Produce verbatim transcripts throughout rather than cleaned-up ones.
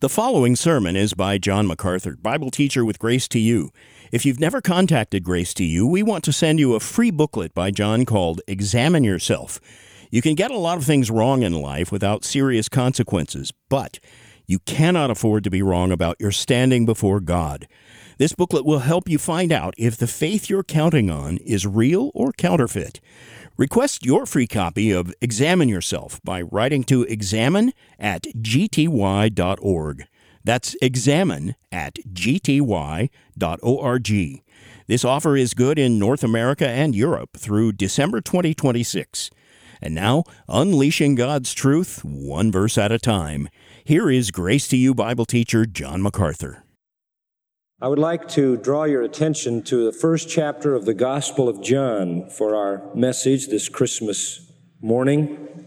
The following sermon is by John MacArthur, Bible teacher with Grace to You. If you've never contacted Grace to You, we want to send you a free booklet by John called Examine Yourself. You can get a lot of things wrong in life without serious consequences, but you cannot afford to be wrong about your standing before God. This booklet will help you find out if the faith you're counting on is real or counterfeit. Request your free copy of Examine Yourself by writing to examine at g t y dot org. That's examine at g t y dot org. This offer is good in North America and Europe through December twenty twenty-six. And now, unleashing God's truth, one verse at a time. Here is Grace to You Bible teacher John MacArthur. I would like to draw your attention to the first chapter of the Gospel of John for our message this Christmas morning.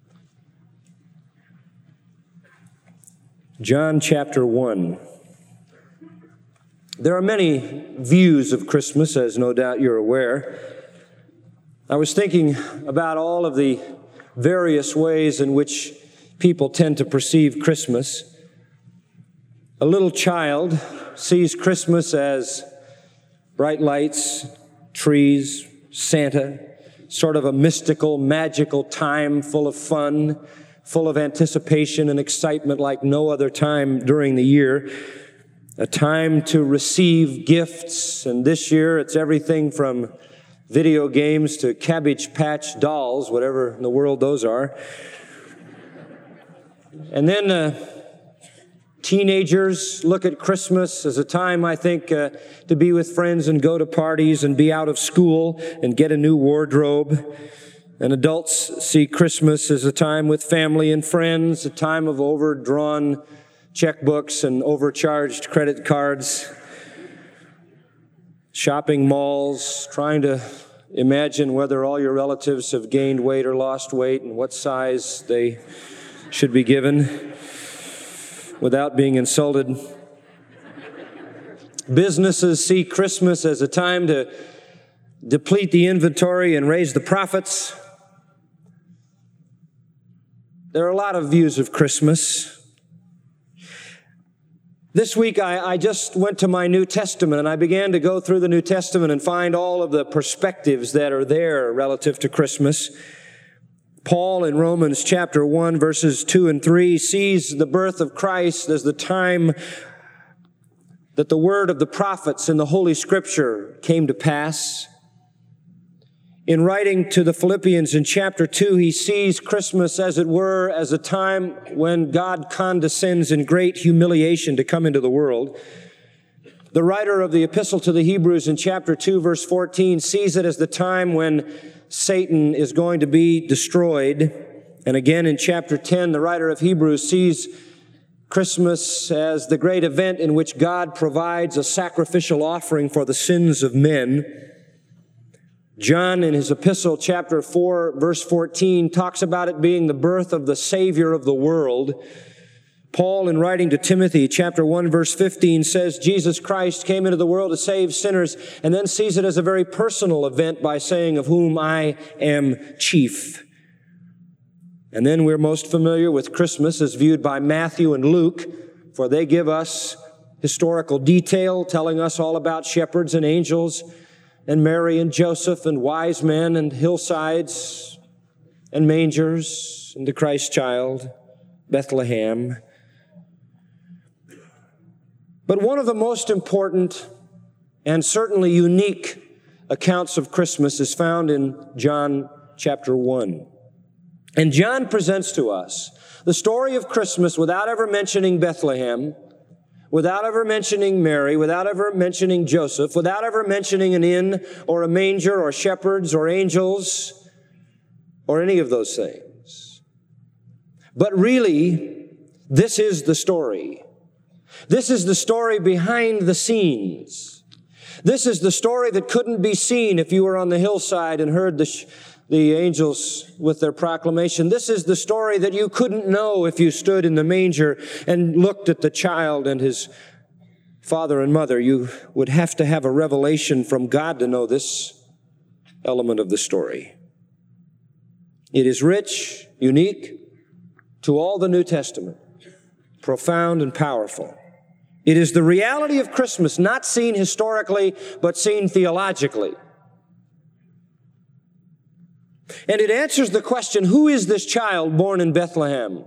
John chapter one. There are many views of Christmas, as no doubt you're aware. I was thinking about all of the various ways in which people tend to perceive Christmas. A little child sees Christmas as bright lights, trees, Santa, sort of a mystical, magical time full of fun, full of anticipation and excitement like no other time during the year. A time to receive gifts, and this year it's everything from video games to Cabbage Patch dolls, whatever in the world those are. And then uh, teenagers look at Christmas as a time, I think, uh, to be with friends and go to parties and be out of school and get a new wardrobe. And adults see Christmas as a time with family and friends, a time of overdrawn checkbooks and overcharged credit cards, shopping malls, trying to imagine whether all your relatives have gained weight or lost weight and what size they should be given without being insulted. Businesses see Christmas as a time to deplete the inventory and raise the profits. There are a lot of views of Christmas. This week, I, I just went to my New Testament, and I began to go through the New Testament and find all of the perspectives that are there relative to Christmas. Paul in Romans chapter one, verses two and three, sees the birth of Christ as the time that the word of the prophets in the Holy Scripture came to pass. In writing to the Philippians in chapter two, he sees Christmas, as it were, as a time when God condescends in great humiliation to come into the world. The writer of the epistle to the Hebrews in chapter two, verse fourteen, sees it as the time when Satan is going to be destroyed. And again in chapter ten, the writer of Hebrews sees Christmas as the great event in which God provides a sacrificial offering for the sins of men. John, in his epistle, chapter four, verse fourteen, talks about it being the birth of the Savior of the world. Paul, in writing to Timothy, chapter one, verse fifteen, says Jesus Christ came into the world to save sinners, and then sees it as a very personal event by saying, of whom I am chief. And then we're most familiar with Christmas as viewed by Matthew and Luke, for they give us historical detail, telling us all about shepherds and angels, and Mary and Joseph and wise men and hillsides and mangers and the Christ child, Bethlehem. But one of the most important and certainly unique accounts of Christmas is found in John chapter one. And John presents to us the story of Christmas without ever mentioning Bethlehem, without ever mentioning Mary, without ever mentioning Joseph, without ever mentioning an inn or a manger or shepherds or angels or any of those things. But really, this is the story. This is the story behind the scenes. This is the story that couldn't be seen if you were on the hillside and heard the sh- the angels with their proclamation. This is the story that you couldn't know if you stood in the manger and looked at the child and his father and mother. You would have to have a revelation from God to know this element of the story. It is rich, unique to all the New Testament. profound and powerful. It is the reality of Christmas, not seen historically, but seen theologically. And it answers the question, who is this child born in Bethlehem?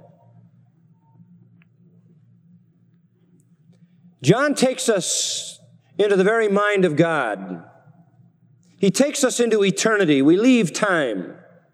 John takes us into the very mind of God. He takes us into eternity. We leave time.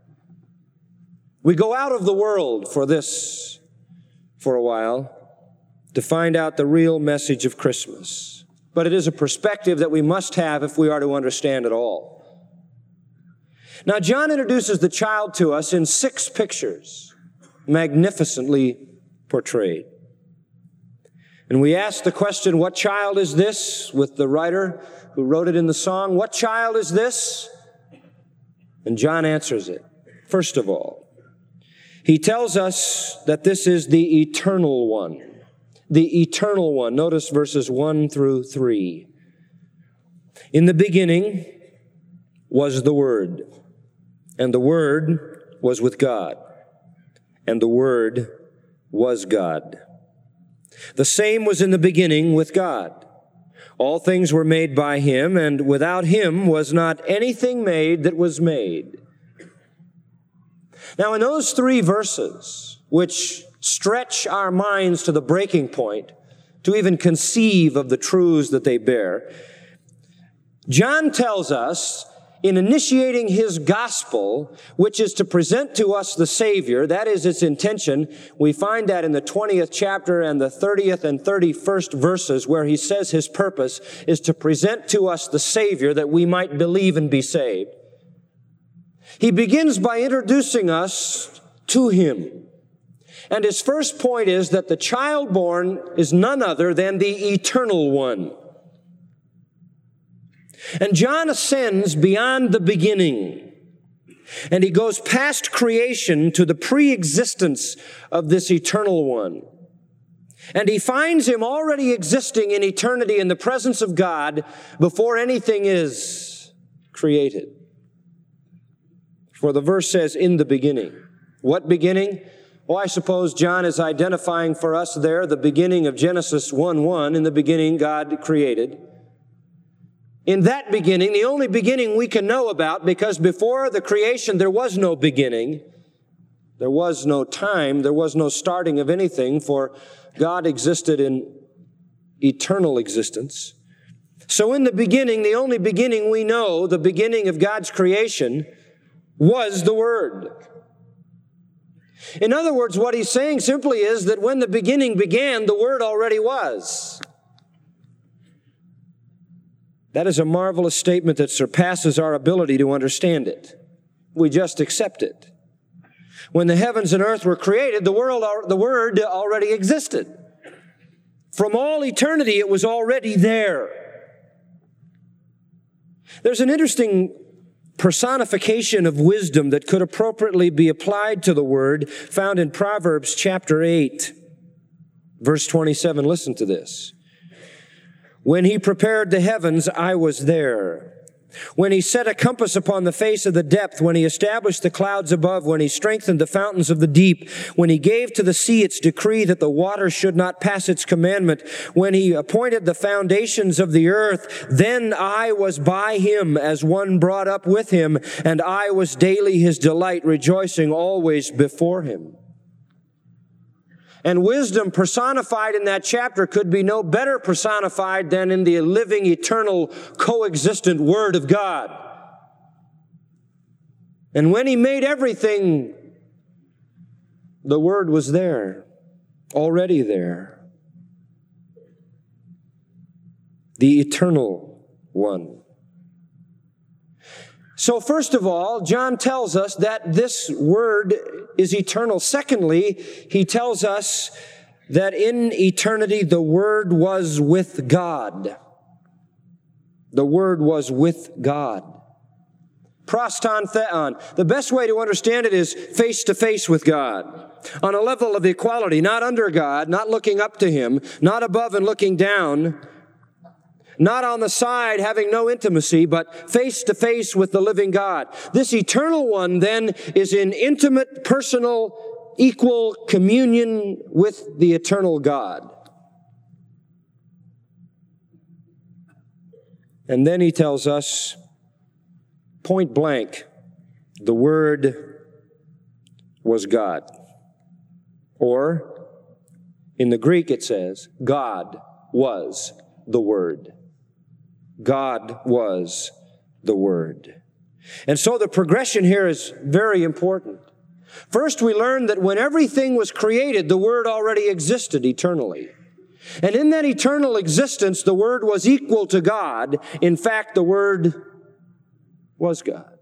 We go out of the world for this, for a while, to find out the real message of Christmas. But it is a perspective that we must have if we are to understand it all. Now, John introduces the child to us in six pictures, magnificently portrayed. And we ask the question, what child is this? With the writer who wrote it in the song, what child is this? And John answers it. First of all, he tells us that this is the eternal one. The eternal one. Notice verses one through three. In the beginning was the Word, and the Word was with God, and the Word was God. The same was in the beginning with God. All things were made by Him, and without Him was not anything made that was made. Now, in those three verses, which stretch our minds to the breaking point, to even conceive of the truths that they bear, John tells us, in initiating his gospel, which is to present to us the Savior, that is its intention. We find that in the twentieth chapter and the thirtieth and thirty-first verses, where he says his purpose is to present to us the Savior that we might believe and be saved. He begins by introducing us to him. And his first point is that the child born is none other than the eternal one. And John ascends beyond the beginning, and he goes past creation to the pre-existence of this eternal one. And he finds him already existing in eternity in the presence of God before anything is created. For the verse says, in the beginning. What beginning? Well, I suppose John is identifying for us there the beginning of Genesis one one. In the beginning, God created. In that beginning, the only beginning we can know about, because before the creation there was no beginning, there was no time, there was no starting of anything, for God existed in eternal existence. So in the beginning, the only beginning we know, the beginning of God's creation, was the Word. In other words, what he's saying simply is that when the beginning began, the Word already was. That is a marvelous statement that surpasses our ability to understand it. We just accept it. When the heavens and earth were created, the world, the Word already existed. From all eternity, it was already there. There's an interesting personification of wisdom that could appropriately be applied to the Word, found in Proverbs chapter eight, verse twenty-seven. Listen to this. When he prepared the heavens, I was there. When he set a compass upon the face of the depth, when he established the clouds above, when he strengthened the fountains of the deep, when he gave to the sea its decree that the water should not pass its commandment, when he appointed the foundations of the earth, then I was by him as one brought up with him, and I was daily his delight, rejoicing always before him. And wisdom personified in that chapter could be no better personified than in the living, eternal, coexistent Word of God. And when he made everything, the Word was there, already there. The eternal one. So first of all, John tells us that this Word is eternal. Secondly, he tells us that in eternity the Word was with God. The Word was with God. Proston theon. The best way to understand it is face to face with God. On a level of equality, not under God, not looking up to Him, not above and looking down, not on the side, having no intimacy, but face to face with the living God. This eternal one then is in intimate, personal equal communion with the eternal God. And then he tells us, point blank, the Word was God. Or, in the Greek it says, God was the Word. God was the Word. And so the progression here is very important. First, we learn that when everything was created, the Word already existed eternally. And in that eternal existence, the Word was equal to God. In fact, the Word was God.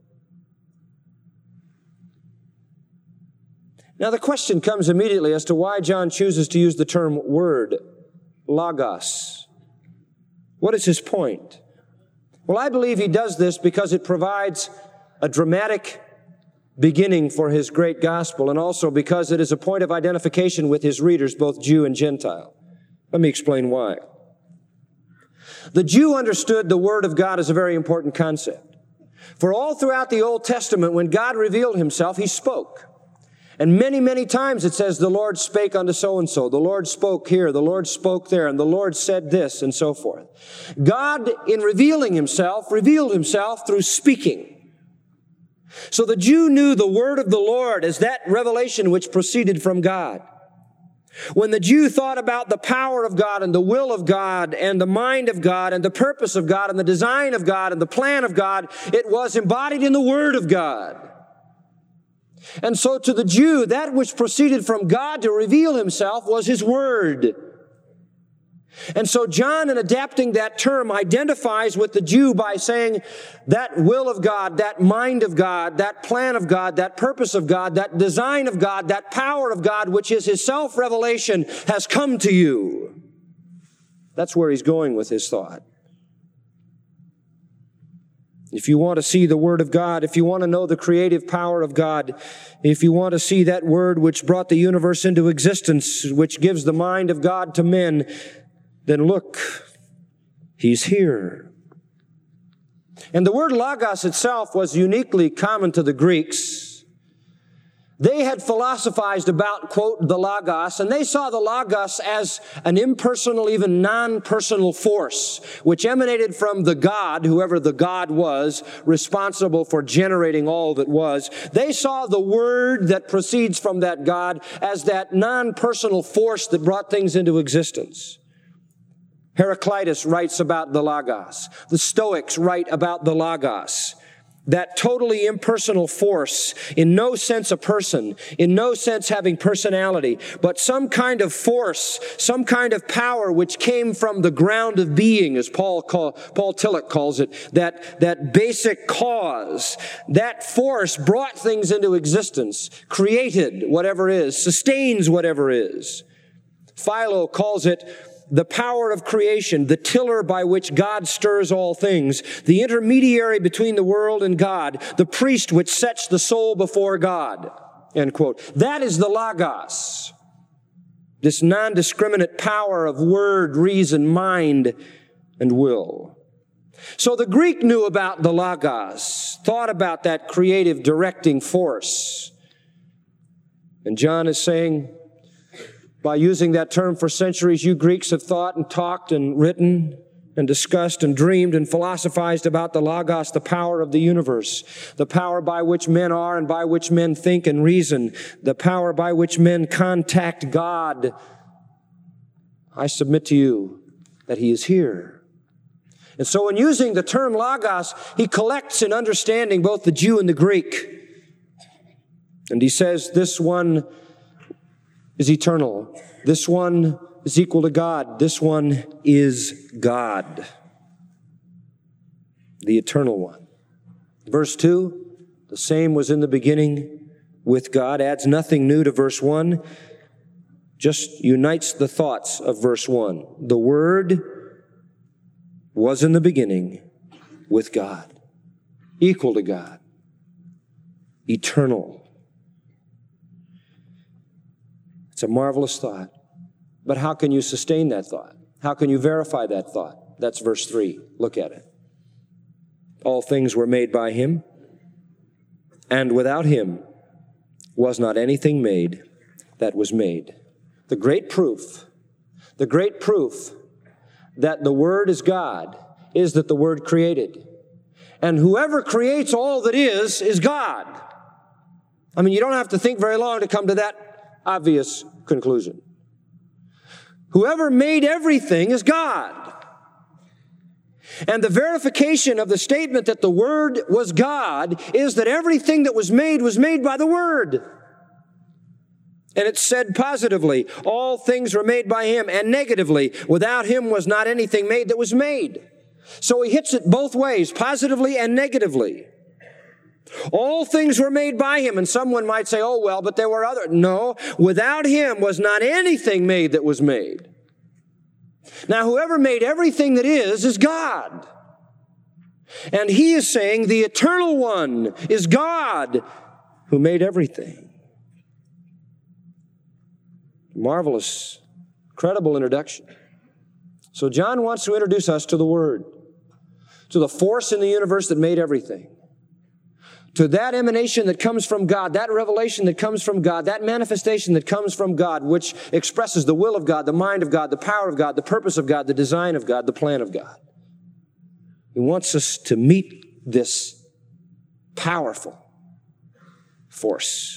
Now, the question comes immediately as to why John chooses to use the term word, logos. What is his point? Well, I believe he does this because it provides a dramatic beginning for his great gospel, and also because it is a point of identification with his readers, both Jew and Gentile. Let me explain why. The Jew understood the Word of God as a very important concept. For all throughout the Old Testament, when God revealed himself, he spoke. And many, many times it says, the Lord spake unto so-and-so, the Lord spoke here, the Lord spoke there, and the Lord said this, and so forth. God, in revealing himself, revealed himself through speaking. So the Jew knew the word of the Lord as that revelation which proceeded from God. When the Jew thought about the power of God and the will of God and the mind of God and the purpose of God and the design of God and the plan of God, it was embodied in the Word of God. And so to the Jew, that which proceeded from God to reveal himself was his Word. And so John, in adapting that term, identifies with the Jew by saying that will of God, that mind of God, that plan of God, that purpose of God, that design of God, that power of God, which is his self-revelation, has come to you. That's where he's going with his thought. If you want to see the Word of God, if you want to know the creative power of God, if you want to see that Word which brought the universe into existence, which gives the mind of God to men, then look, he's here. And the word logos itself was uniquely common to the Greeks. They had philosophized about, quote, the logos, and they saw the logos as an impersonal, even non-personal force, which emanated from the God, whoever the God was, responsible for generating all that was. They saw the Word that proceeds from that God as that non-personal force that brought things into existence. Heraclitus writes about the logos. The Stoics write about the logos. That totally impersonal force, in no sense a person, in no sense having personality, but some kind of force, some kind of power which came from the ground of being, as Paul call, Paul Tillich calls it, that, that basic cause. That force brought things into existence, created whatever is, sustains whatever is. Philo calls it the power of creation, the tiller by which God stirs all things, the intermediary between the world and God, the priest which sets the soul before God, end quote. That is the logos. This non-discriminate power of word, reason, mind, and will. So the Greek knew about the logos, thought about that creative directing force. And John is saying, by using that term for centuries, you Greeks have thought and talked and written and discussed and dreamed and philosophized about the logos, the power of the universe, the power by which men are and by which men think and reason, the power by which men contact God. I submit to you that he is here. And so in using the term logos, he collects in understanding both the Jew and the Greek. And he says this one is eternal. This one is equal to God. This one is God, the eternal one. Verse two, the same was in the beginning with God, adds nothing new to verse one, just unites the thoughts of verse one. The Word was in the beginning with God, equal to God, eternal. It's a marvelous thought. But how can you sustain that thought? How can you verify that thought? That's verse three. Look at it. All things were made by him, and without him was not anything made that was made. The great proof, the great proof that the Word is God is that the Word created. And whoever creates all that is, is God. I mean, you don't have to think very long to come to that obvious conclusion. Whoever made everything is God. And the verification of the statement that the Word was God is that everything that was made was made by the Word. And it's said positively, all things were made by Him, and negatively, without Him was not anything made that was made. So he hits it both ways, positively and negatively. All things were made by Him, and someone might say, oh, well, but there were other. No, without Him was not anything made that was made. Now, whoever made everything that is, is God. And He is saying the Eternal One is God who made everything. Marvelous, credible introduction. So John wants to introduce us to the Word, to the force in the universe that made everything, to that emanation that comes from God, that revelation that comes from God, that manifestation that comes from God, which expresses the will of God, the mind of God, the power of God, the purpose of God, the design of God, the plan of God. He wants us to meet this powerful force.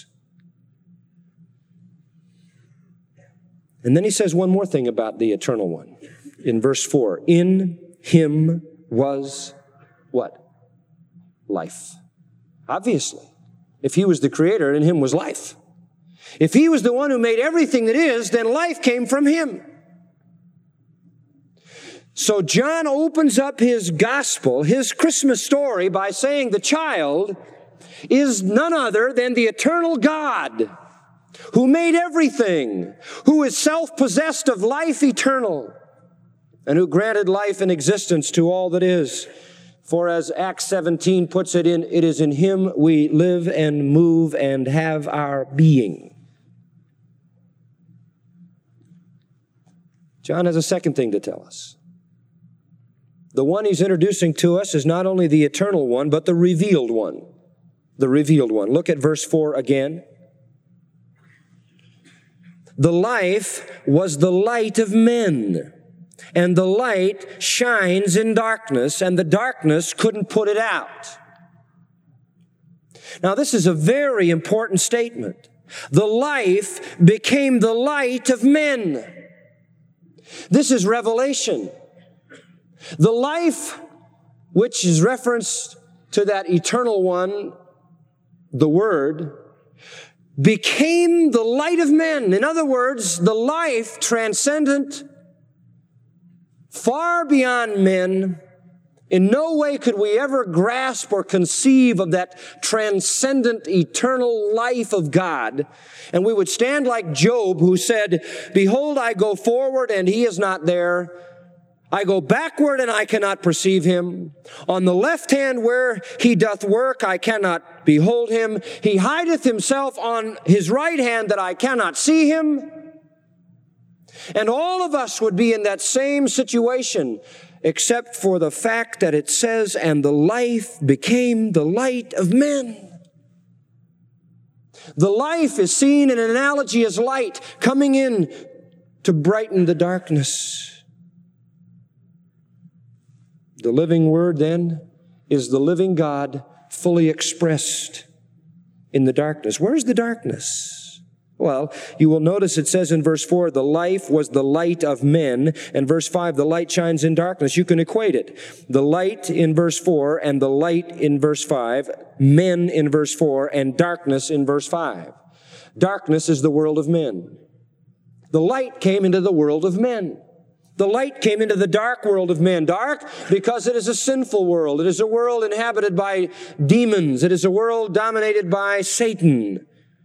And then he says one more thing about the Eternal One. In verse four, in Him was what? Life. Obviously, if He was the Creator, in Him was life. If He was the one who made everything that is, then life came from Him. So John opens up his gospel, his Christmas story, by saying the child is none other than the eternal God who made everything, who is self-possessed of life eternal, and who granted life and existence to all that is. For as Acts seventeen puts it in, it is in Him we live and move and have our being. John has a second thing to tell us. The one he's introducing to us is not only the eternal one, but the revealed one. The revealed one. Look at verse four again. The life was the light of men, and the light shines in darkness, and the darkness couldn't put it out. Now, this is a very important statement. The life became the light of men. This is revelation. The life, which is referenced to that eternal one, the Word, became the light of men. In other words, the life transcendent, far beyond men. In no way could we ever grasp or conceive of that transcendent, eternal life of God. And we would stand like Job, who said, behold, I go forward and He is not there. I go backward and I cannot perceive Him. On the left hand where He doth work, I cannot behold Him. He hideth Himself on His right hand that I cannot see Him. And all of us would be in that same situation, except for the fact that it says, and the life became the light of men. The life is seen in an analogy as light coming in to brighten the darkness. The living Word, then, is the living God fully expressed in the darkness. Where's the darkness? Well, you will notice it says in verse four, the life was the light of men, and verse five, the light shines in darkness. You can equate it. The light in verse four, and the light in verse five, men in verse four, and darkness in verse five. Darkness is the world of men. The light came into the world of men. The light came into the dark world of men. Dark because it is a sinful world. It is a world inhabited by demons. It is a world dominated by Satan.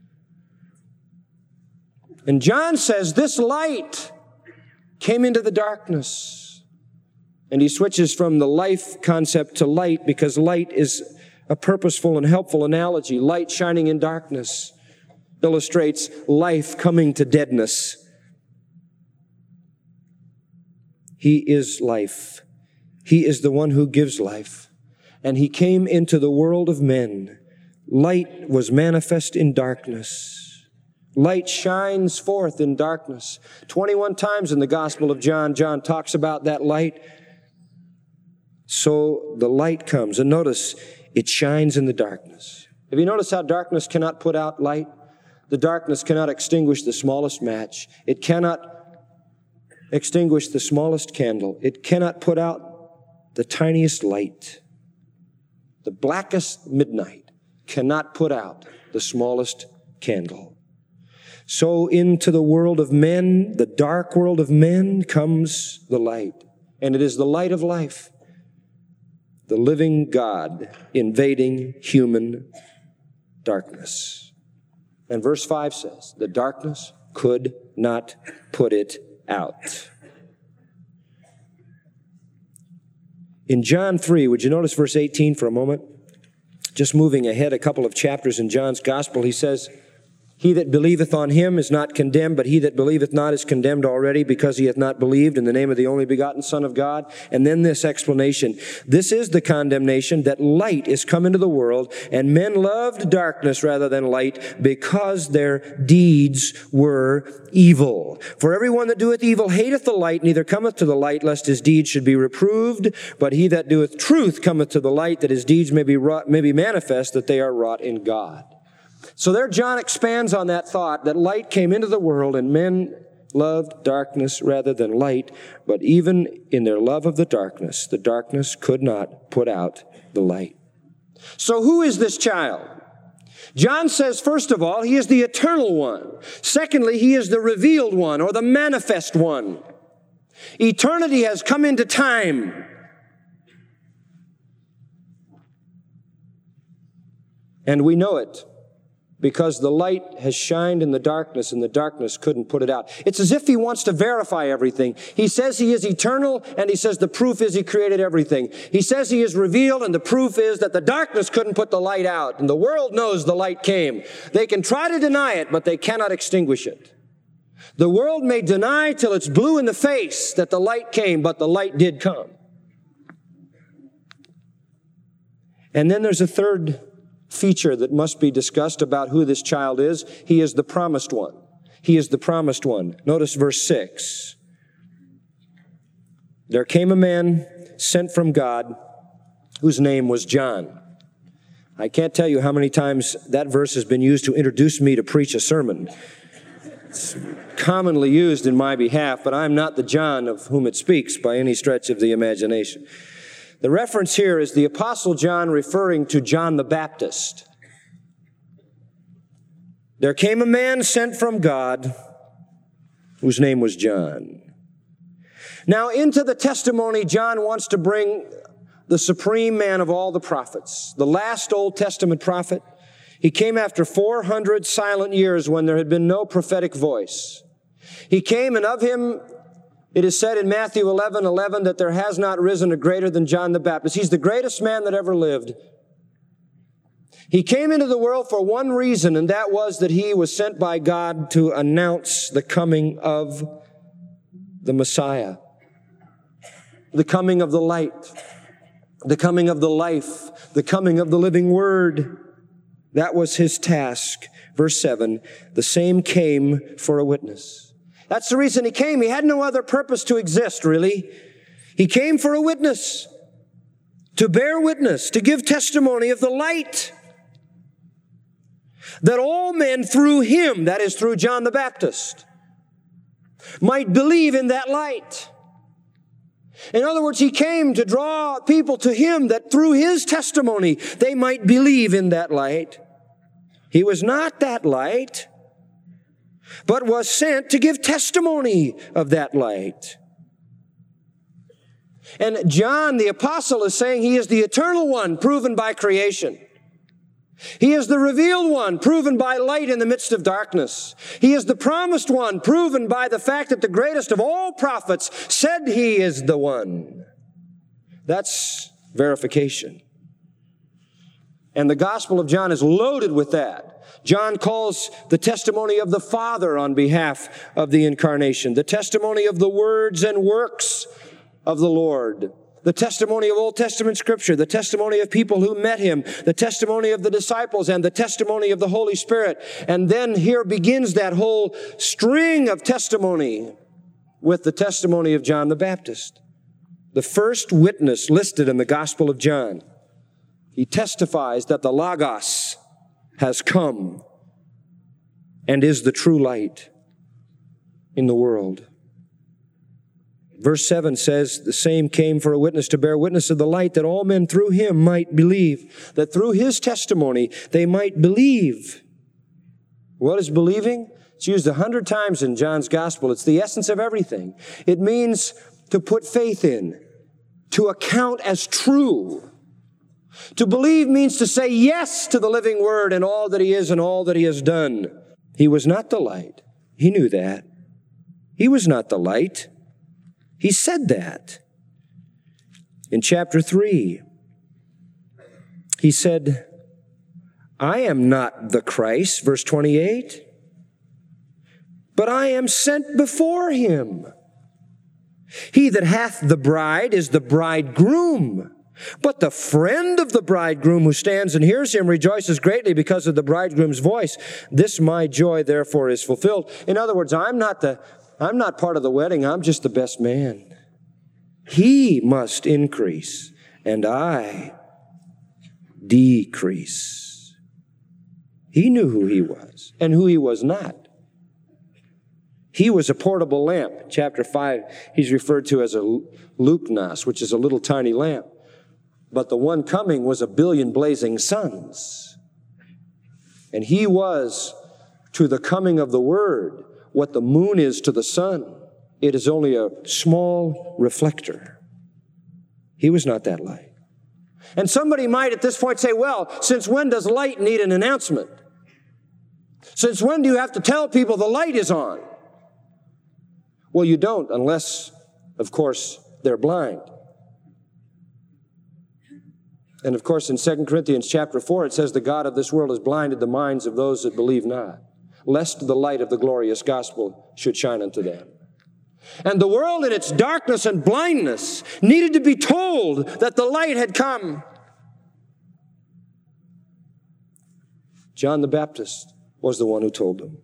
And John says this light came into the darkness. And he switches from the life concept to light because light is a purposeful and helpful analogy. Light shining in darkness illustrates life coming to deadness. He is life. He is the one who gives life. And He came into the world of men. Light was manifest in darkness. Light shines forth in darkness. twenty-one times in the Gospel of John, John talks about that light. So the light comes, and notice, it shines in the darkness. Have you noticed how darkness cannot put out light? The darkness cannot extinguish the smallest match. It cannot extinguish the smallest candle. It cannot put out the tiniest light. The blackest midnight cannot put out the smallest candle. So into the world of men, the dark world of men, comes the light. And it is the light of life. The living God invading human darkness. And verse five says, the darkness could not put it out. In John three, would you notice verse eighteen for a moment? Just moving ahead a couple of chapters in John's gospel, he says, he that believeth on him is not condemned, but he that believeth not is condemned already, because he hath not believed in the name of the only begotten Son of God. And then this explanation. This is the condemnation, that light is come into the world, and men loved darkness rather than light, because their deeds were evil. For everyone that doeth evil hateth the light, neither cometh to the light, lest his deeds should be reproved. But he that doeth truth cometh to the light, that his deeds may be wrought, may be manifest, that they are wrought in God. So there John expands on that thought that light came into the world and men loved darkness rather than light, but even in their love of the darkness, the darkness could not put out the light. So who is this child? John says, first of all, he is the eternal one. Secondly, he is the revealed one, or the manifest one. Eternity has come into time. And we know it, because the light has shined in the darkness, and the darkness couldn't put it out. It's as if he wants to verify everything. He says he is eternal, and he says the proof is he created everything. He says he is revealed, and the proof is that the darkness couldn't put the light out. And the world knows the light came. They can try to deny it, but they cannot extinguish it. The world may deny till it's blue in the face that the light came, but the light did come. And then there's a third feature that must be discussed about who this child is. He is the promised one. He is the promised one. Notice verse six. There came a man sent from God whose name was John. I can't tell you how many times that verse has been used to introduce me to preach a sermon. It's commonly used in my behalf, but I'm not the John of whom it speaks by any stretch of the imagination. The reference here is the Apostle John referring to John the Baptist. There came a man sent from God whose name was John. Now, into the testimony, John wants to bring the supreme man of all the prophets, the last Old Testament prophet. He came after four hundred silent years when there had been no prophetic voice. He came, and of him it is said in Matthew eleven eleven that there has not risen a greater than John the Baptist. He's the greatest man that ever lived. He came into the world for one reason, and that was that he was sent by God to announce the coming of the Messiah, the coming of the light, the coming of the life, the coming of the living Word. That was his task. Verse seven, the same came for a witness. That's the reason he came. He had no other purpose to exist, really. He came for a witness, to bear witness, to give testimony of the light, that all men through him, that is through John the Baptist, might believe in that light. In other words, he came to draw people to him that through his testimony they might believe in that light. He was not that light, but was sent to give testimony of that light. And John the apostle is saying he is the eternal one, proven by creation. He is the revealed one, proven by light in the midst of darkness. He is the promised one, proven by the fact that the greatest of all prophets said he is the one. That's verification. And the Gospel of John is loaded with that. John calls the testimony of the Father on behalf of the incarnation, the testimony of the words and works of the Lord, The testimony of Old Testament Scripture, the testimony of people who met him, the testimony of the disciples, and the testimony of the Holy Spirit. And then here begins that whole string of testimony with the testimony of John the Baptist, the first witness listed in the Gospel of John. He testifies that the Logos has come and is the true light in the world. Verse seven says, the same came for a witness to bear witness of the light, that all men through him might believe. That through his testimony they might believe. What is believing? It's used a hundred times in John's gospel. It's the essence of everything. It means to put faith in, to account as true. To believe means to say yes to the living word and all that he is and all that he has done. He was not the light. He knew that. He was not the light. He said that. In chapter three, he said, I am not the Christ, verse twenty-eight, but I am sent before him. He that hath the bride is the bridegroom, but the friend of the bridegroom who stands and hears him rejoices greatly because of the bridegroom's voice. This my joy therefore is fulfilled. In other words, I'm not the I'm not part of the wedding. I'm just the best man. He must increase, and I decrease. He knew who he was and who he was not. He was a portable lamp. Chapter five, he's referred to as a leucnos, which is a little tiny lamp. But the one coming was a billion blazing suns. And he was, to the coming of the Word, what the moon is to the sun. It is only a small reflector. He was not that light. And somebody might at this point say, well, since when does light need an announcement? Since when do you have to tell people the light is on? Well, you don't, unless, of course, they're blind. And of course, in Second Corinthians chapter four, it says the God of this world has blinded the minds of those that believe not, lest the light of the glorious gospel should shine unto them. And the world in its darkness and blindness needed to be told that the light had come. John the Baptist was the one who told them.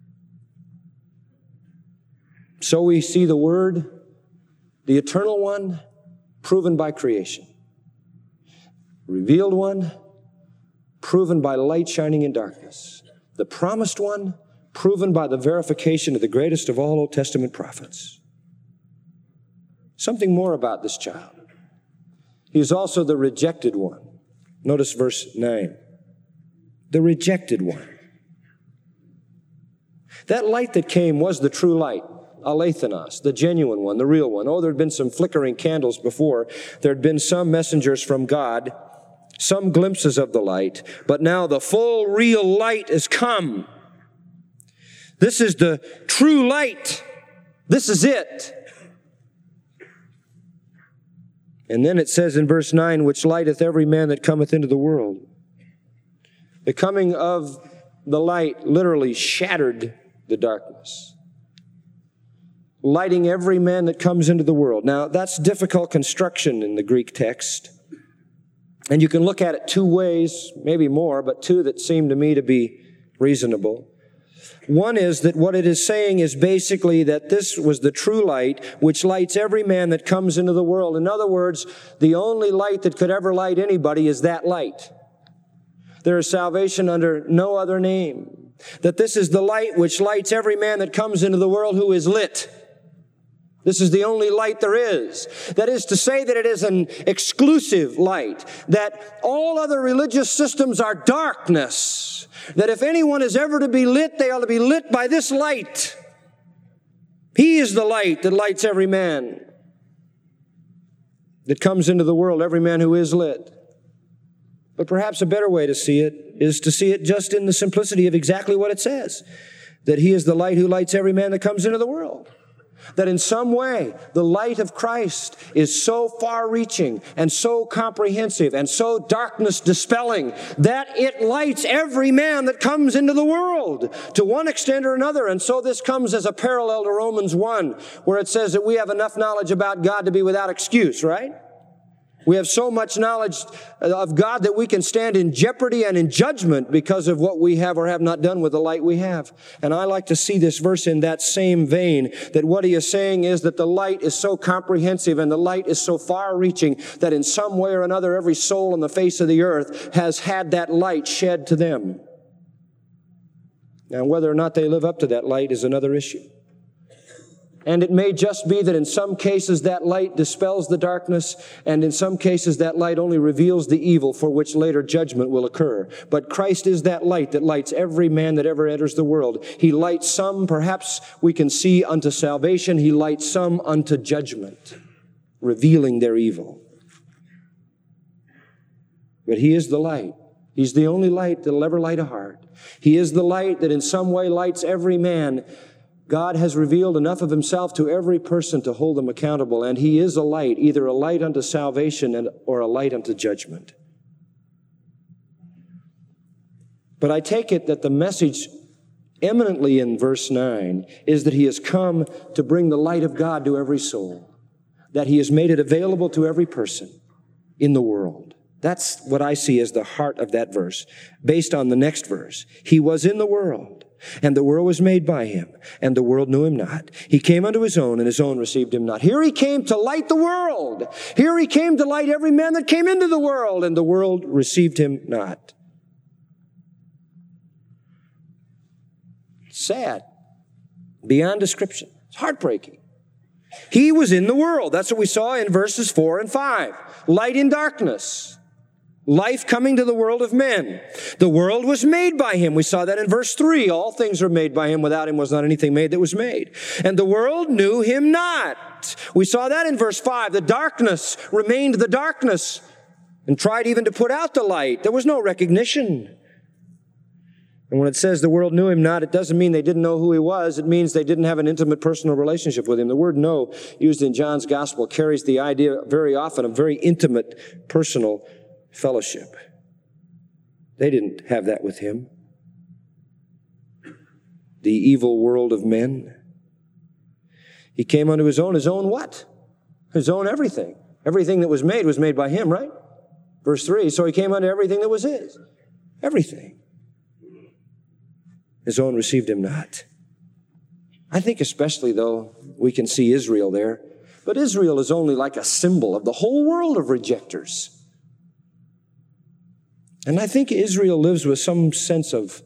So we see the Word, the eternal one, proven by creation. Revealed one, proven by light shining in darkness. The promised one, proven by the verification of the greatest of all Old Testament prophets. Something more about this child. He is also the rejected one. Notice verse nine. The rejected one. That light that came was the true light, Alethanos, the genuine one, the real one. Oh, there had been some flickering candles before. There had been some messengers from God, some glimpses of the light, but now the full, real light has come. This is the true light. This is it. And then it says in verse nine, which lighteth every man that cometh into the world. The coming of the light literally shattered the darkness, lighting every man that comes into the world. Now, that's difficult construction in the Greek text. And you can look at it two ways, maybe more, but two that seem to me to be reasonable. One is that what it is saying is basically that this was the true light which lights every man that comes into the world. In other words, the only light that could ever light anybody is that light. There is salvation under no other name. That this is the light which lights every man that comes into the world who is lit. This is the only light there is. That is to say that it is an exclusive light. That all other religious systems are darkness. That if anyone is ever to be lit, they are to be lit by this light. He is the light that lights every man that comes into the world, every man who is lit. But perhaps a better way to see it is to see it just in the simplicity of exactly what it says. That he is the light who lights every man that comes into the world. That in some way, the light of Christ is so far-reaching and so comprehensive and so darkness-dispelling that it lights every man that comes into the world to one extent or another. And so this comes as a parallel to Romans one, where it says that we have enough knowledge about God to be without excuse, right? We have so much knowledge of God that we can stand in jeopardy and in judgment because of what we have or have not done with the light we have. And I like to see this verse in that same vein, that what he is saying is that the light is so comprehensive and the light is so far-reaching that in some way or another every soul on the face of the earth has had that light shed to them. Now, whether or not they live up to that light is another issue. And it may just be that in some cases that light dispels the darkness, and in some cases that light only reveals the evil for which later judgment will occur. But Christ is that light that lights every man that ever enters the world. He lights some, perhaps we can see, unto salvation. He lights some unto judgment, revealing their evil. But He is the light. He's the only light that will ever light a heart. He is the light that in some way lights every man. God has revealed enough of Himself to every person to hold them accountable, and He is a light, either a light unto salvation and, or a light unto judgment. But I take it that the message eminently in verse nine is that He has come to bring the light of God to every soul, that He has made it available to every person in the world. That's what I see as the heart of that verse, based on the next verse. He was in the world, and the world was made by Him, and the world knew Him not. He came unto His own, and His own received Him not. Here He came to light the world. Here He came to light every man that came into the world, and the world received Him not. Sad, beyond description. It's heartbreaking. He was in the world. That's what we saw in verses four and five. Light in darkness. Life coming to the world of men. The world was made by Him. We saw that in verse three. All things are made by Him. Without Him was not anything made that was made. And the world knew Him not. We saw that in verse five. The darkness remained the darkness and tried even to put out the light. There was no recognition. And when it says the world knew Him not, it doesn't mean they didn't know who He was. It means they didn't have an intimate personal relationship with Him. The word know, used in John's gospel, carries the idea very often of very intimate personal fellowship. They didn't have that with Him. The evil world of men. He came unto His own. His own what? His own everything. Everything that was made was made by Him, right? Verse three, so He came unto everything that was His. Everything. His own received Him not. I think especially, though, we can see Israel there. But Israel is only like a symbol of the whole world of rejectors. And I think Israel lives with some sense of,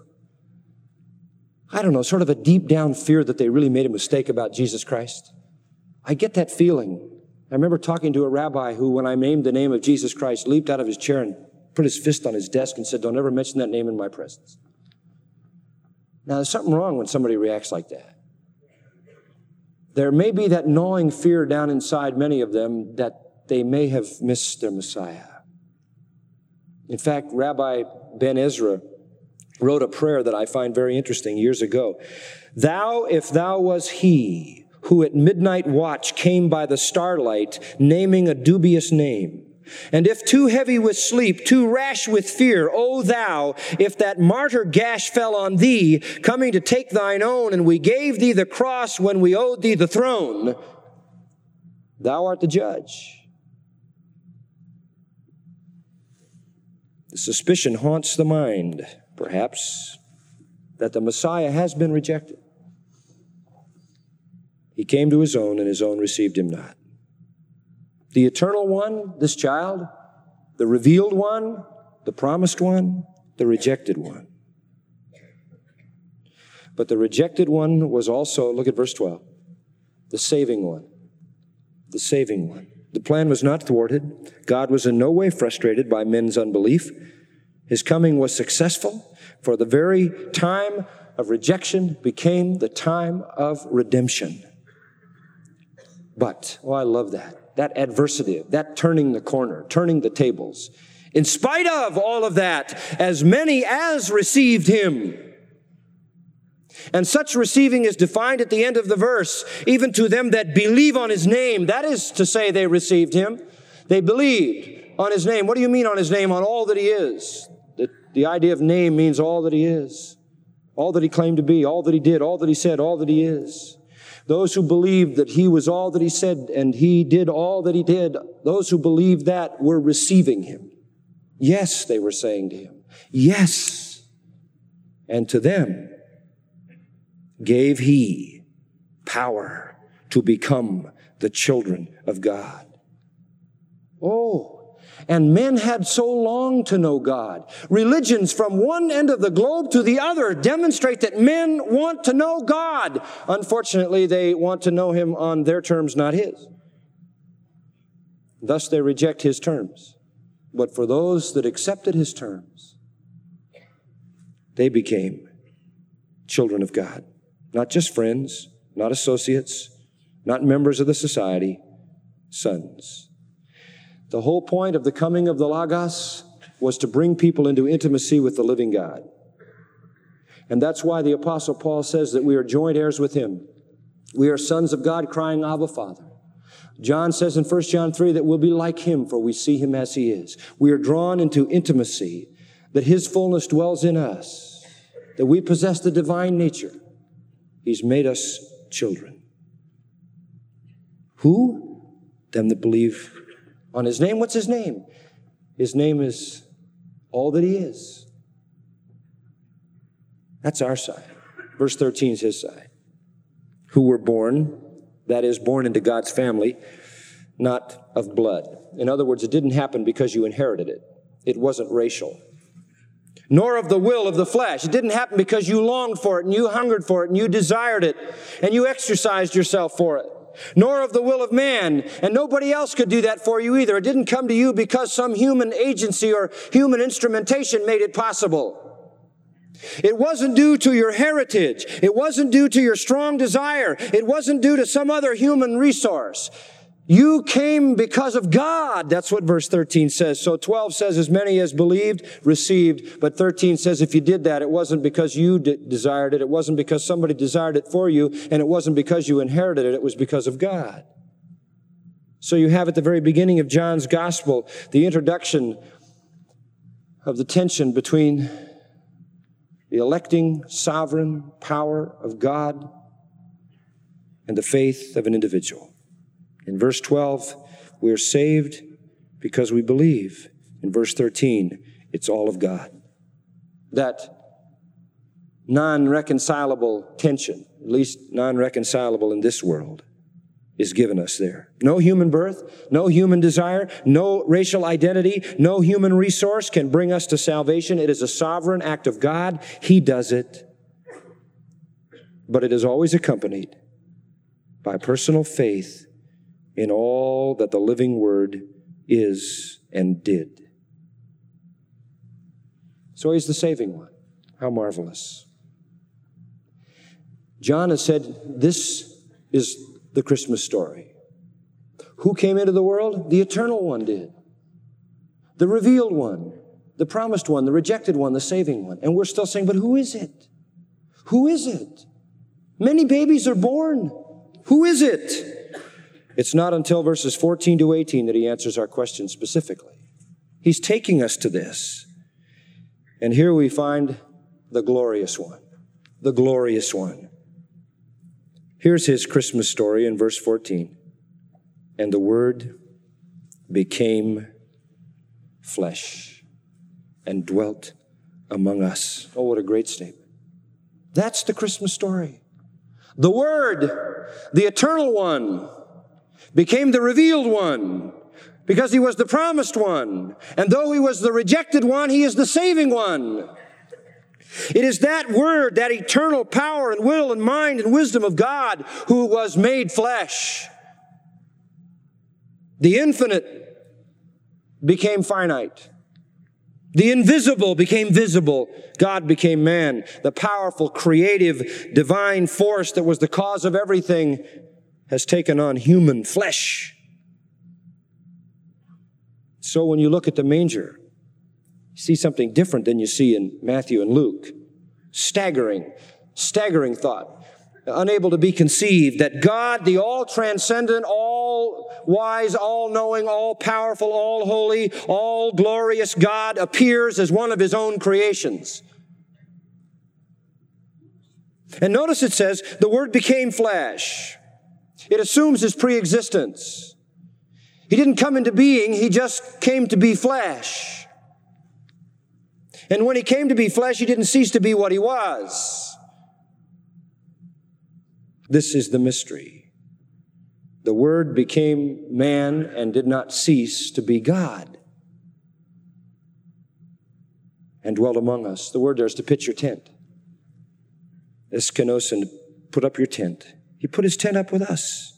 I don't know, sort of a deep down fear that they really made a mistake about Jesus Christ. I get that feeling. I remember talking to a rabbi who, when I named the name of Jesus Christ, leaped out of his chair and put his fist on his desk and said, don't ever mention that name in my presence. Now, there's something wrong when somebody reacts like that. There may be that gnawing fear down inside many of them that they may have missed their Messiah. In fact, Rabbi Ben Ezra wrote a prayer that I find very interesting years ago. Thou, if thou was He who at midnight watch came by the starlight, naming a dubious name, and if too heavy with sleep, too rash with fear, O thou, if that martyr gash fell on thee, coming to take thine own, and we gave thee the cross when we owed thee the throne, thou art the judge. The suspicion haunts the mind, perhaps, that the Messiah has been rejected. He came to His own, and His own received Him not. The eternal one, this child, the revealed one, the promised one, the rejected one. But the rejected one was also, look at verse twelve, the saving one. The saving one. The plan was not thwarted. God was in no way frustrated by men's unbelief. His coming was successful, for the very time of rejection became the time of redemption. But, oh, I love that. That adversity, that turning the corner, turning the tables. In spite of all of that, as many as received Him. And such receiving is defined at the end of the verse, even to them that believe on His name. That is to say they received Him. They believed on His name. What do you mean on His name? On all that He is. The, the idea of name means all that He is. All that He claimed to be, all that He did, all that He said, all that He is. Those who believed that he was all that he said and he did all that he did, those who believed that were receiving him. Yes, they were saying to him, yes. And to them gave he power to become the children of God. Oh, and men had so longed to know God. Religions from one end of the globe to the other demonstrate that men want to know God. Unfortunately, they want to know him on their terms, not his. Thus, they reject his terms. But for those that accepted his terms, they became children of God. Not just friends, not associates, not members of the society, sons. The whole point of the coming of the Logos was to bring people into intimacy with the living God. And that's why the Apostle Paul says that we are joint heirs with him. We are sons of God crying, Abba, Father. John says in First John three that we'll be like him, for we see him as he is. We are drawn into intimacy, that his fullness dwells in us, that we possess the divine nature. He's made us children. Who? Them that believe on his name. What's his name? His name is all that he is. That's our side. Verse thirteen is his side. Who were born, that is, born into God's family, not of blood. In other words, it didn't happen because you inherited it. It wasn't racial. Nor of the will of the flesh. It didn't happen because you longed for it and you hungered for it and you desired it and you exercised yourself for it. Nor of the will of man, and nobody else could do that for you either. It didn't come to you because some human agency or human instrumentation made it possible. It wasn't due to your heritage. It wasn't due to your strong desire. It wasn't due to some other human resource. You came because of God. That's what verse thirteen says. So twelve says, as many as believed, received. But thirteen says, if you did that, it wasn't because you de- desired it. It wasn't because somebody desired it for you. And it wasn't because you inherited it. It was because of God. So you have at the very beginning of John's gospel, the introduction of the tension between the electing sovereign power of God and the faith of an individual. In verse twelve, we are saved because we believe. In verse thirteen, it's all of God. That non-reconcilable tension, at least non-reconcilable in this world, is given us there. No human birth, no human desire, no racial identity, no human resource can bring us to salvation. It is a sovereign act of God. He does it. But it is always accompanied by personal faith in all that the living Word is and did. So he's the saving one. How marvelous. John has said this is the Christmas story. Who came into the world? The eternal one did. The revealed one, the promised one, the rejected one, the saving one. And we're still saying, but who is it? Who is it? Many babies are born. Who is it? It's not until verses fourteen to eighteen that he answers our question specifically. He's taking us to this. And here we find the glorious one. The glorious one. Here's his Christmas story in verse fourteen. And the Word became flesh and dwelt among us. Oh, what a great statement. That's the Christmas story. The Word, the eternal one, became the revealed one because he was the promised one. And though he was the rejected one, he is the saving one. It is that Word, that eternal power and will and mind and wisdom of God who was made flesh. The infinite became finite. The invisible became visible. God became man. The powerful, creative, divine force that was the cause of everything has taken on human flesh. So when you look at the manger, you see something different than you see in Matthew and Luke. Staggering, staggering thought. Unable to be conceived that God, the all-transcendent, all-wise, all-knowing, all-powerful, all-holy, all-glorious God appears as one of his own creations. And notice it says, the Word became flesh. It assumes his pre-existence. He didn't come into being, he just came to be flesh. And when he came to be flesh, he didn't cease to be what he was. This is the mystery. The Word became man and did not cease to be God, and dwelt among us. The word there is to pitch your tent. Eskenosin, put up your tent. He put his tent up with us.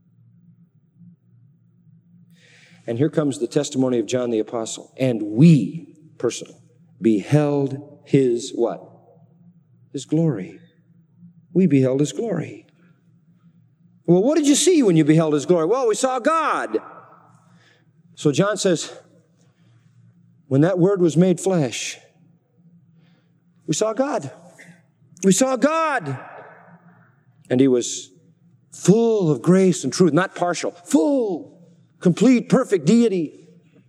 And here comes the testimony of John the Apostle. And we, personal, beheld his what? His glory. We beheld his glory. Well, what did you see when you beheld his glory? Well, we saw God. So John says, when that word was made flesh, we saw God. We saw God. And he was full of grace and truth, not partial, full, complete, perfect deity.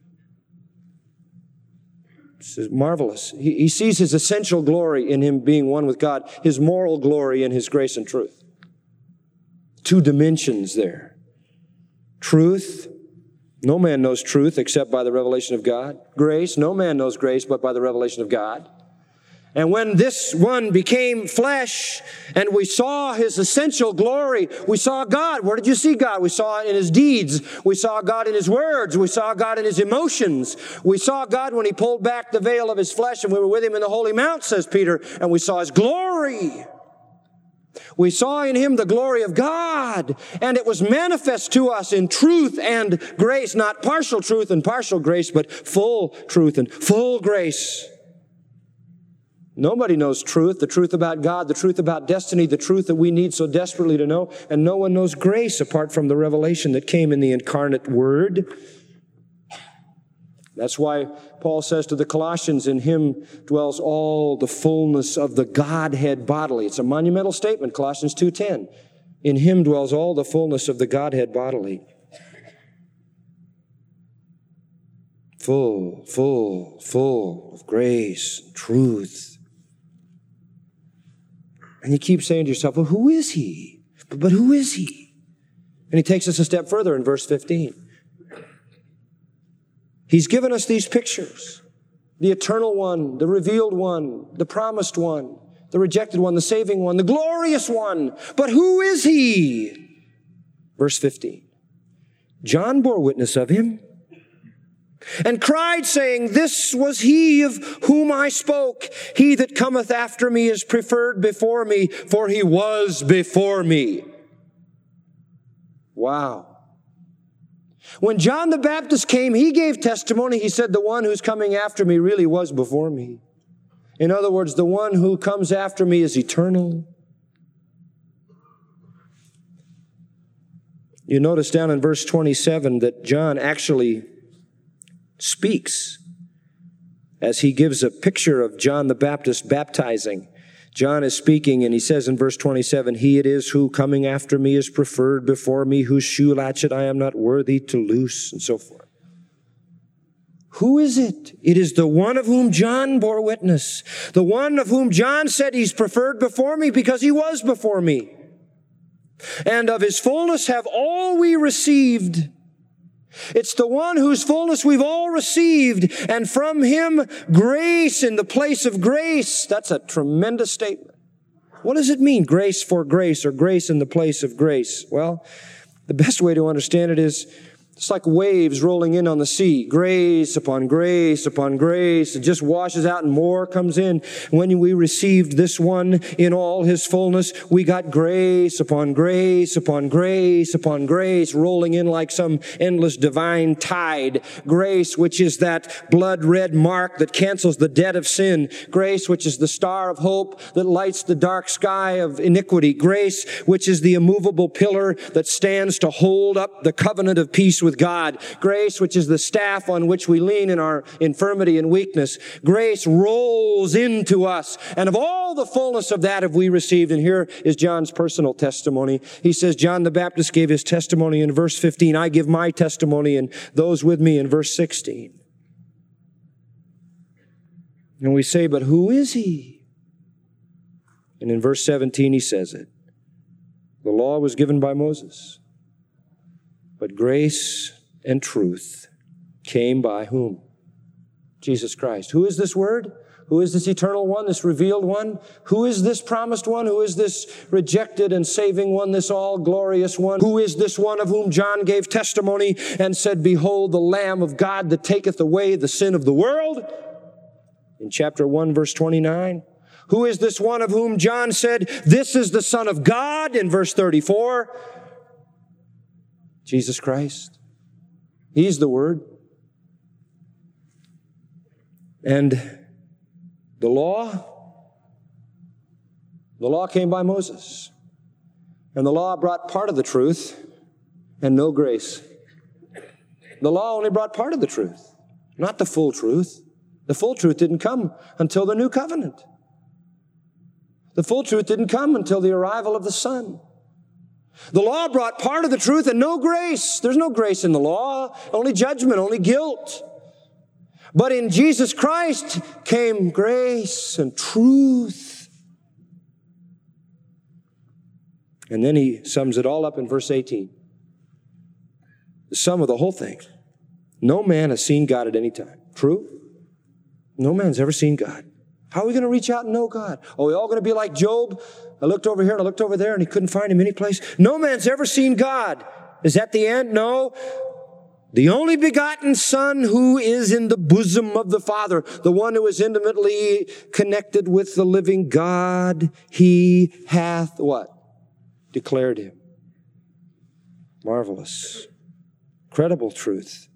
This is marvelous. He, he sees his essential glory in him being one with God, his moral glory in his grace and truth. Two dimensions there. Truth, no man knows truth except by the revelation of God. Grace, no man knows grace but by the revelation of God. And when this one became flesh and we saw his essential glory, we saw God. Where did you see God? We saw it in his deeds. We saw God in his words. We saw God in his emotions. We saw God when he pulled back the veil of his flesh and we were with him in the holy mount, says Peter, and we saw his glory. We saw in him the glory of God, and it was manifest to us in truth and grace, not partial truth and partial grace, but full truth and full grace. Nobody knows truth, the truth about God, the truth about destiny, the truth that we need so desperately to know, and no one knows grace apart from the revelation that came in the incarnate Word. That's why Paul says to the Colossians, in him dwells all the fullness of the Godhead bodily. It's a monumental statement, Colossians two ten. In him dwells all the fullness of the Godhead bodily. Full, full, full of grace and truth. And you keep saying to yourself, well, who is he? But, but who is he? And he takes us a step further in verse fifteen. He's given us these pictures. The eternal one, the revealed one, the promised one, the rejected one, the saving one, the glorious one. But who is he? Verse fifteen. John bore witness of him and cried, saying, this was he of whom I spoke. He that cometh after me is preferred before me, for he was before me. Wow. When John the Baptist came, he gave testimony. He said, the one who's coming after me really was before me. In other words, the one who comes after me is eternal. You notice down in verse twenty-seven that John actually speaks as he gives a picture of John the Baptist baptizing. John is speaking, and he says in verse twenty-seven, he it is who coming after me is preferred before me, whose shoe latchet I am not worthy to loose, and so forth. Who is it? It is the one of whom John bore witness. The one of whom John said he's preferred before me because he was before me. And of his fullness have all we received. It's the one whose fullness we've all received, and from him grace in the place of grace. That's a tremendous statement. What does it mean, grace for grace, or grace in the place of grace? Well, the best way to understand it is it's like waves rolling in on the sea. Grace upon grace upon grace. It just washes out and more comes in. When we received this one in all his fullness, we got grace upon grace upon grace upon grace rolling in like some endless divine tide. Grace, which is that blood-red mark that cancels the debt of sin. Grace, which is the star of hope that lights the dark sky of iniquity. Grace, which is the immovable pillar that stands to hold up the covenant of peace with with God. Grace, which is the staff on which we lean in our infirmity and weakness. Grace rolls into us. And of all the fullness of that have we received. And here is John's personal testimony. He says, John the Baptist gave his testimony in verse fifteen. I give my testimony, and those with me in verse sixteen. And we say, but who is he? And in verse seventeen he says it. The law was given by Moses. But grace and truth came by whom? Jesus Christ. Who is this Word? Who is this eternal one, this revealed one? Who is this promised one? Who is this rejected and saving one, this all-glorious one? Who is this one of whom John gave testimony and said, behold, the Lamb of God that taketh away the sin of the world? In chapter one, verse twenty-nine. Who is this one of whom John said, this is the Son of God, in verse thirty-four? Jesus Christ. He's the Word. And the law, the law came by Moses. And the law brought part of the truth and no grace. The law only brought part of the truth, not the full truth. The full truth didn't come until the new covenant. The full truth didn't come until the arrival of the Son. The law brought part of the truth and no grace. There's no grace in the law, only judgment, only guilt. But in Jesus Christ came grace and truth. And then he sums it all up in verse eighteen. The sum of the whole thing. No man has seen God at any time. True? No man's ever seen God. How are we going to reach out and know God? Are we all going to be like Job? I looked over here and I looked over there and he couldn't find him any place. No man's ever seen God. Is that the end? No. The only begotten Son who is in the bosom of the Father, the one who is intimately connected with the living God, he hath what? Declared him. Marvelous. Credible truth.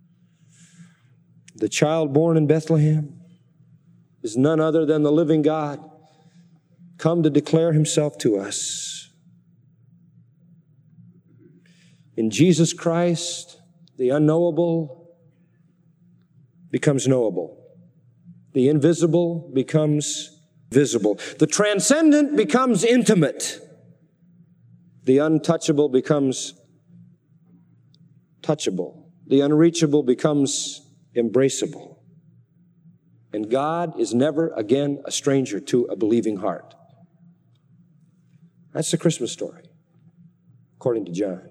The child born in Bethlehem is none other than the living God, come to declare himself to us. In Jesus Christ, the unknowable becomes knowable. The invisible becomes visible. The transcendent becomes intimate. The untouchable becomes touchable. The unreachable becomes embraceable. And God is never again a stranger to a believing heart. That's the Christmas story, according to John.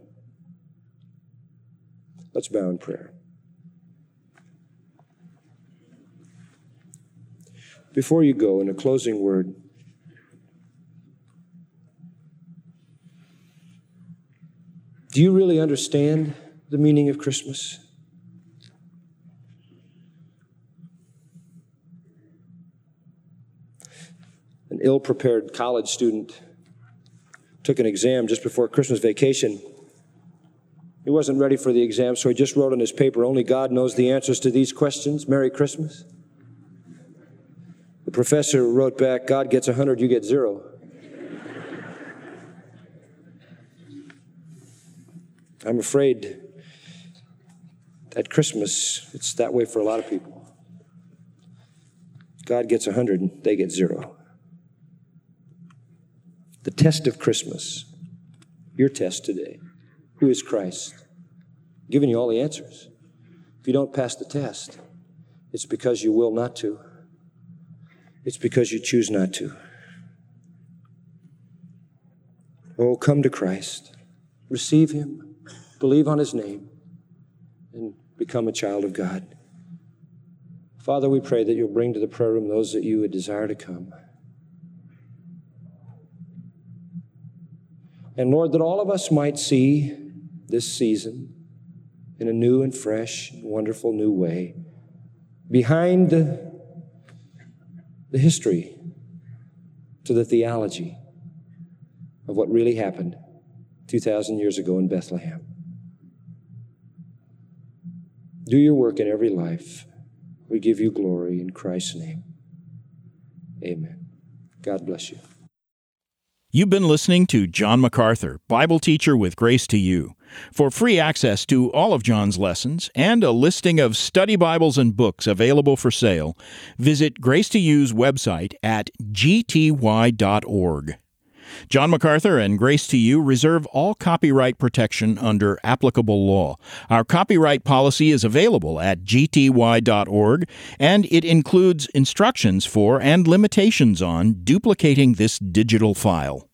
Let's bow in prayer. Before you go, in a closing word, do you really understand the meaning of Christmas? An ill-prepared college student took an exam just before Christmas vacation. He wasn't ready for the exam, so he just wrote on his paper, only God knows the answers to these questions. Merry Christmas. The professor wrote back, God gets a hundred, you get zero. I'm afraid at Christmas, it's that way for a lot of people. God gets a hundred, they get zero. The test of Christmas, your test today. Who is Christ? I'm giving you all the answers. If you don't pass the test, it's because you will not to. It's because you choose not to. Oh, come to Christ. Receive him. Believe on his name. And become a child of God. Father, we pray that you'll bring to the prayer room those that you would desire to come. And Lord, that all of us might see this season in a new and fresh, wonderful new way. Behind the, the history to the theology of what really happened two thousand years ago in Bethlehem. Do your work in every life. We give you glory in Christ's name. Amen. God bless you. You've been listening to John MacArthur, Bible teacher with Grace to You. For free access to all of John's lessons and a listing of study Bibles and books available for sale, visit Grace to You's website at g t y dot org. John MacArthur and Grace to You reserve all copyright protection under applicable law. Our copyright policy is available at g t y dot org, and it includes instructions for and limitations on duplicating this digital file.